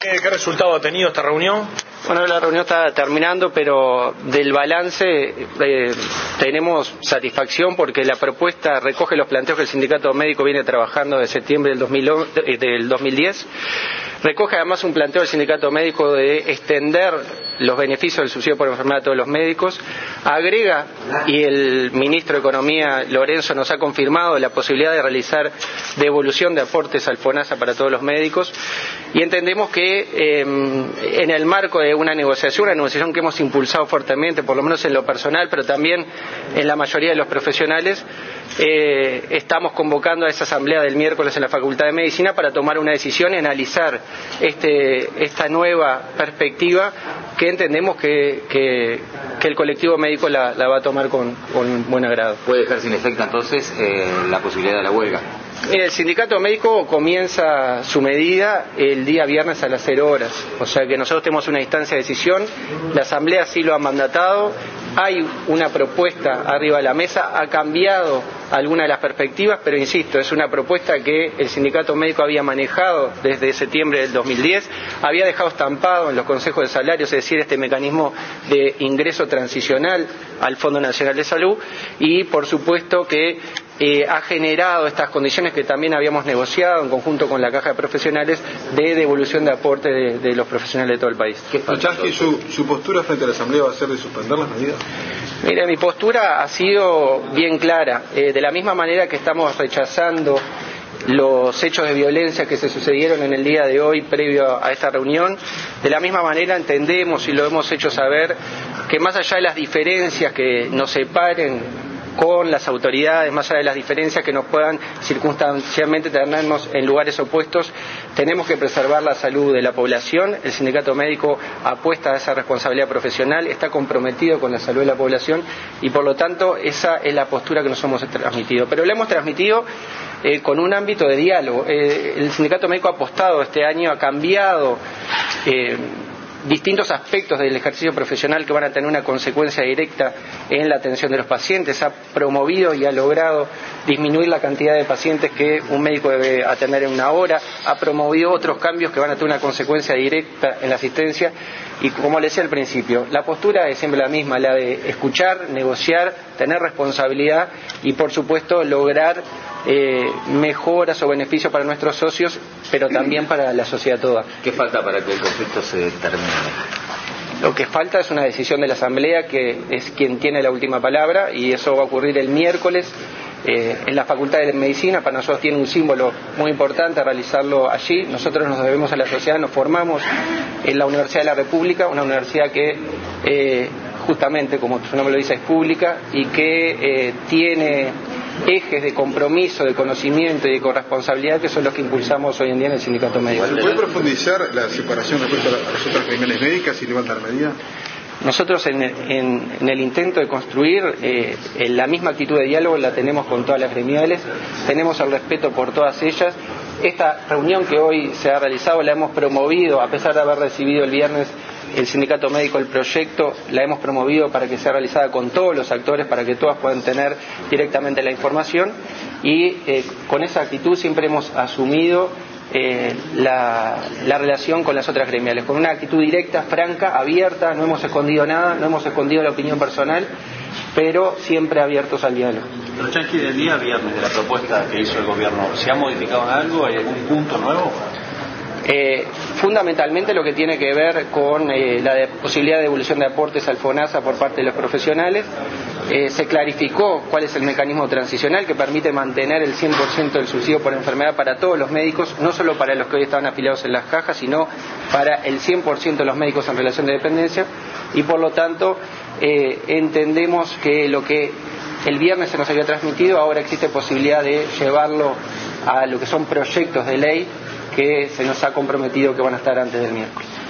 ¿Qué resultado ha tenido esta reunión? Bueno, la reunión está terminando, pero del balance tenemos satisfacción porque la propuesta recoge los planteos que el sindicato médico viene trabajando desde septiembre del 2010. Recoge además un planteo del sindicato médico de extender los beneficios del subsidio por enfermedad a todos los médicos. Agrega, y el ministro de Economía, Lorenzo, nos ha confirmado la posibilidad de realizar devolución de aportes al FONASA para todos los médicos. Y entendemos que en el marco de una negociación que hemos impulsado fuertemente, por lo menos en lo personal, pero también en la mayoría de los profesionales, estamos convocando a esa asamblea del miércoles en la Facultad de Medicina para tomar una decisión y analizar esta nueva perspectiva que entendemos que el colectivo médico la va a tomar con buen agrado. ¿Puede dejar sin efecto entonces la posibilidad de la huelga? Mire, el sindicato médico comienza su medida el día viernes a las 0 horas, o sea que nosotros tenemos una instancia de decisión, la asamblea sí lo ha mandatado, hay una propuesta arriba de la mesa, ha cambiado algunas de las perspectivas, pero insisto, es una propuesta que el sindicato médico había manejado desde septiembre del 2010, había dejado estampado en los consejos de salarios, es decir, este mecanismo de ingreso transicional al Fondo Nacional de Salud, y por supuesto que ha generado estas condiciones que también habíamos negociado en conjunto con la Caja de Profesionales de devolución de aporte de los profesionales de todo el país. Chasqui, ¿su postura frente a la Asamblea va a ser de suspender las medidas? Mire, mi postura ha sido bien clara. De la misma manera que estamos rechazando los hechos de violencia que se sucedieron en el día de hoy previo a esta reunión, de la misma manera entendemos y lo hemos hecho saber que más allá de las diferencias que nos separen con las autoridades, más allá de las diferencias que nos puedan circunstancialmente tenernos en lugares opuestos, tenemos que preservar la salud de la población. El sindicato médico apuesta a esa responsabilidad profesional, está comprometido con la salud de la población y por lo tanto esa es la postura que nos hemos transmitido. Pero la hemos transmitido con un ámbito de diálogo. El sindicato médico ha apostado este año, ha cambiado distintos aspectos del ejercicio profesional que van a tener una consecuencia directa en la atención de los pacientes, ha promovido y ha logrado disminuir la cantidad de pacientes que un médico debe atender en una hora, ha promovido otros cambios que van a tener una consecuencia directa en la asistencia y, como les decía al principio, la postura es siempre la misma, la de escuchar, negociar, tener responsabilidad y por supuesto lograr mejoras o beneficios para nuestros socios, pero también para la sociedad toda. ¿Qué falta para que el conflicto se termine? Lo que falta es una decisión de la Asamblea, que es quien tiene la última palabra, y eso va a ocurrir el miércoles en la Facultad de Medicina. Para nosotros tiene un símbolo muy importante realizarlo allí. Nosotros nos debemos a la sociedad, nos formamos en la Universidad de la República, una universidad que justamente, como su nombre lo dice, es pública y que tiene ejes de compromiso, de conocimiento y de corresponsabilidad que son los que impulsamos hoy en día en el sindicato médico. ¿Se puede profundizar la separación respecto a las otras gremiales médicas y levantar medidas? Nosotros en el intento de construir la misma actitud de diálogo la tenemos con todas las gremiales, tenemos el respeto por todas ellas. Esta reunión que hoy se ha realizado la hemos promovido, a pesar de haber recibido el viernes el sindicato médico el proyecto, la hemos promovido para que sea realizada con todos los actores, para que todas puedan tener directamente la información y con esa actitud siempre hemos asumido la relación con las otras gremiales, con una actitud directa, franca, abierta, no hemos escondido nada, no hemos escondido la opinión personal, pero siempre abiertos al diálogo. Pero Chasqui, del día viernes de la propuesta que hizo el gobierno, ¿se ha modificado en algo? ¿Hay algún punto nuevo? Fundamentalmente lo que tiene que ver con la posibilidad de devolución de aportes al FONASA por parte de los profesionales. Se clarificó cuál es el mecanismo transicional que permite mantener el 100% del subsidio por enfermedad para todos los médicos, no solo para los que hoy estaban afiliados en las cajas, sino para el 100% de los médicos en relación de dependencia y por lo tanto entendemos que lo que el viernes se nos había transmitido, ahora existe posibilidad de llevarlo a lo que son proyectos de ley que se nos ha comprometido que van a estar antes del miércoles.